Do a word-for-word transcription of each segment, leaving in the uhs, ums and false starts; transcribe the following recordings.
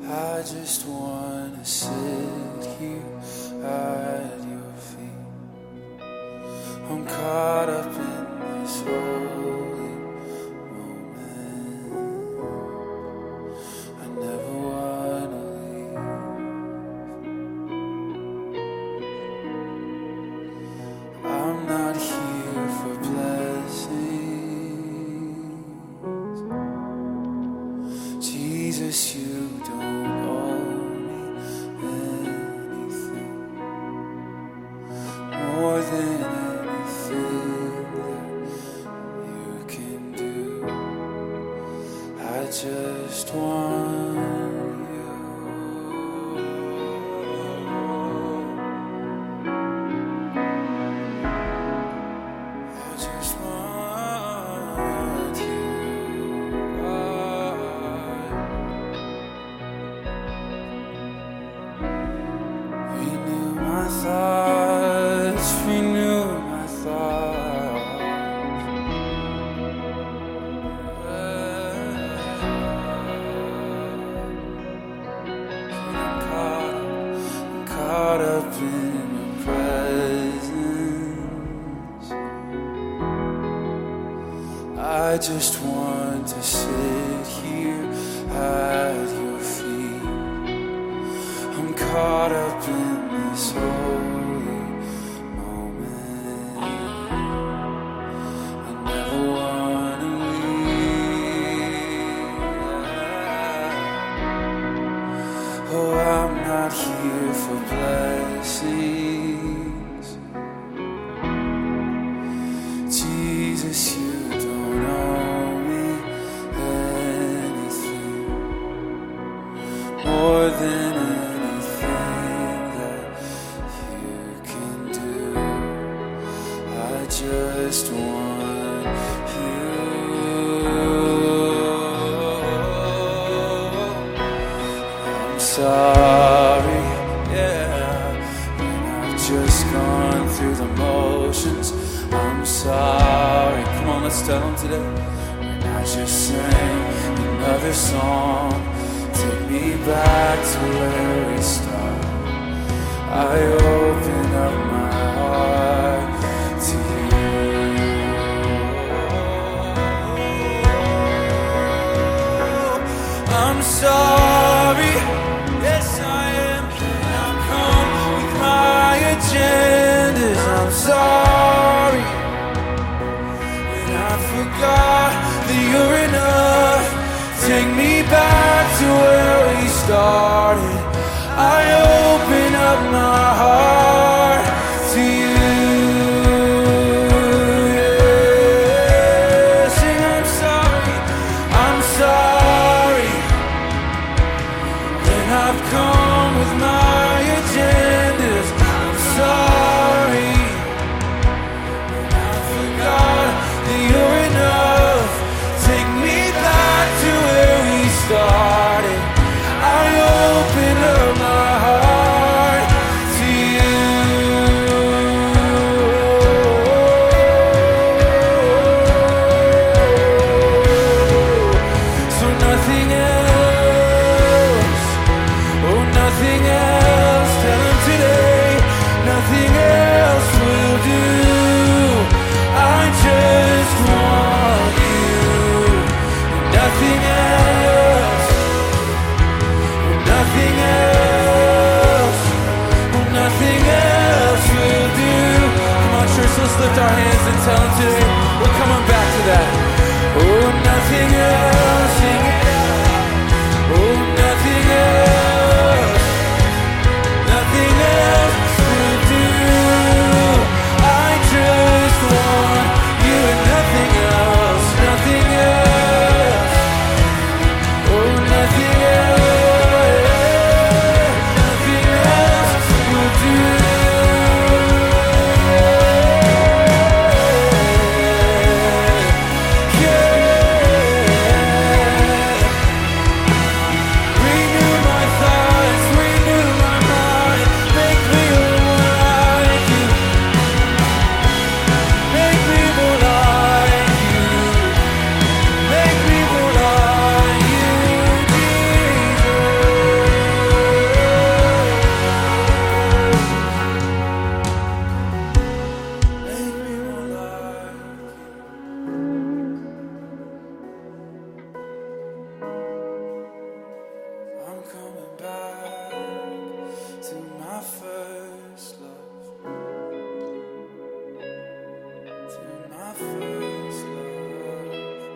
I just wanna sit here at your feet. I'm caught up in this holy moment. I never wanna leave. I'm not here for blessings. Jesus, you don't owe me anything more than anything that you can do. I just want you. I just want you. Renew my thoughts, renew my thoughts. I'm caught, I'm caught up in your presence. I just want to sit here at your feet. I'm caught up in this holy moment. I never wanna leave. Oh, I'm not here for blessings. Jesus, you don't owe me anything more than anything that you can do. I just want you. I'm sorry, yeah, when I've just gone through the motions. I'm sorry, come on, let's tell them today. When I just sang another song, take me back to where we started. I open up my heart to you. I'm sorry, yes I am. I've come with my agendas. I'm sorry when I forgot that you're enough. Take me back to where we started. I open up my heart to you. Yeah. Sing, I'm sorry, I'm sorry. When I've come with my agendas, I'm sorry. When I forgot that you're enough. Take me back to where we started. I open up my heart to you. So nothing else, oh nothing else, tell him today, nothing else will do. I just want you, nothing else. Nothing else, oh, nothing else will do. Come on, church, let's lift our hands and tell him today we're coming back to that. Oh, nothing else, sing it out. Oh, nothing else, nothing else will do. I just want you and nothing else, nothing else. Oh, nothing else. Yeah. coming back to my first love, to my first love.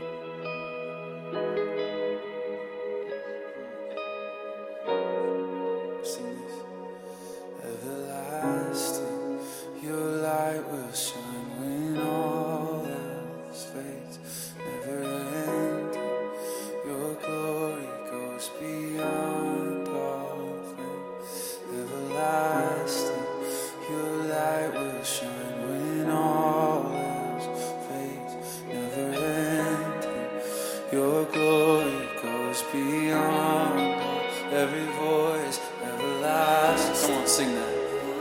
Sing this. Everlasting, your light will shine when all else fades. Never ending, your glory goes beyond all things. Everlasting, your light will shine when all else fades. Never ending, your glory goes beyond all. Every voice, everlasting. Come on, sing that.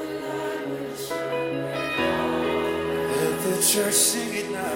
Let the church sing it now.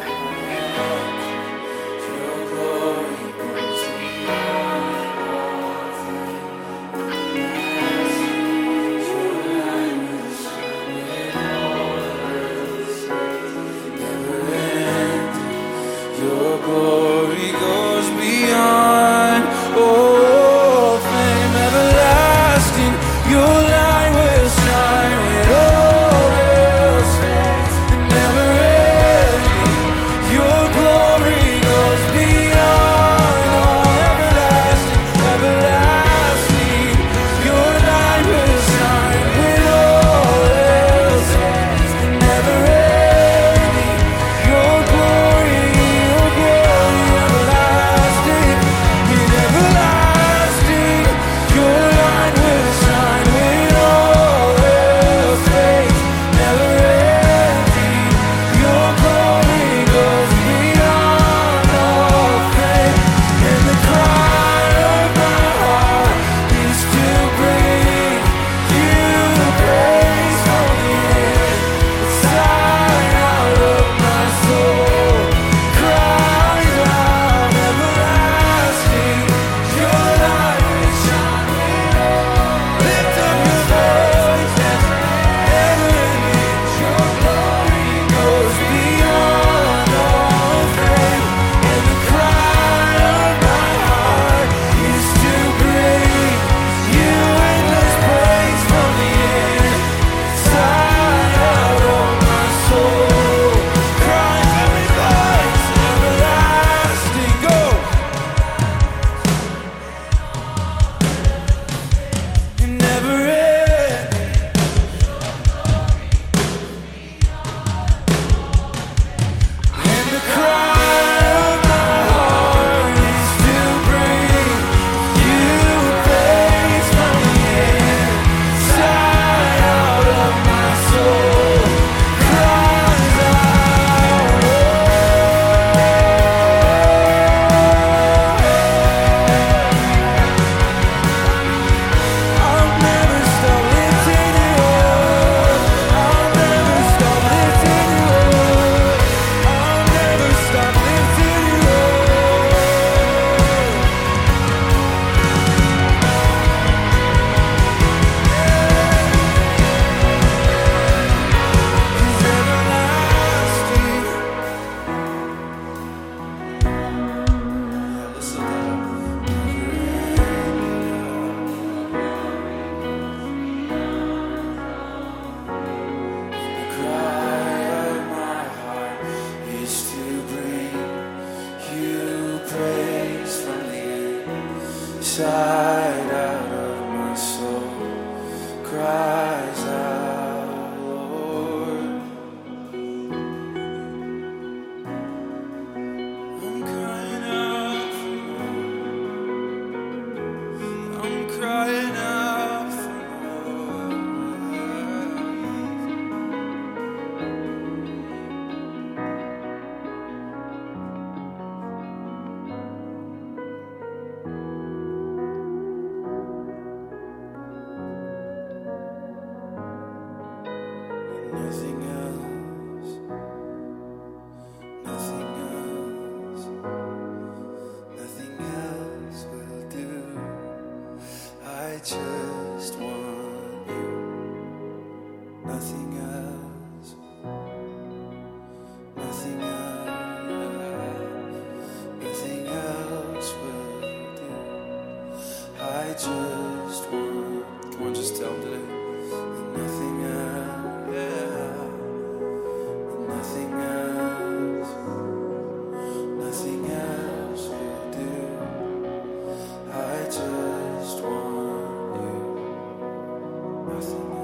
Your glory goes beyond all things. Your light will shine in all earth. Never ending. Your glory goes beyond all fame. Everlasting. Your light will shine when all else fades. Never ending. Your glory goes beyond all. Everlasting, everlasting. Your light will shine when all else fades. Never ending. Your glory, your glory, everlasting. In everlasting, your light will shine when all else fades. Never ending. Your glory goes beyond all fame. And the cry of my heart is to bring you praise from the inside out of my soul. Cries out, everlasting. Your light will shine when all. Lift up your voice, never ending. Your glory goes beyond all fame. And the cry of my heart is to bring you endless praise from the inside out of my soul. Cries every voice, everlasting. Go. And never ending. And the cry of my heart is to bring you praise from the inside out of my soul. Cries out, I'll never stop lifting you up. I'll never stop lifting you up. I'll never stop lifting you up. 'Cause everlasting. Yeah, let's lift that up. The cry of my heart is to bring you praise from the inside out of my soul. Cries out, Lord. I'm crying out for more. I'm crying out for more. Nothing else, nothing else, nothing else will do. I just want you. Nothing else, nothing else, nothing else will do. I just just want. Come on, just tell him today. And nothing else, yeah. And nothing else, nothing else will do. I just want you. Nothing else.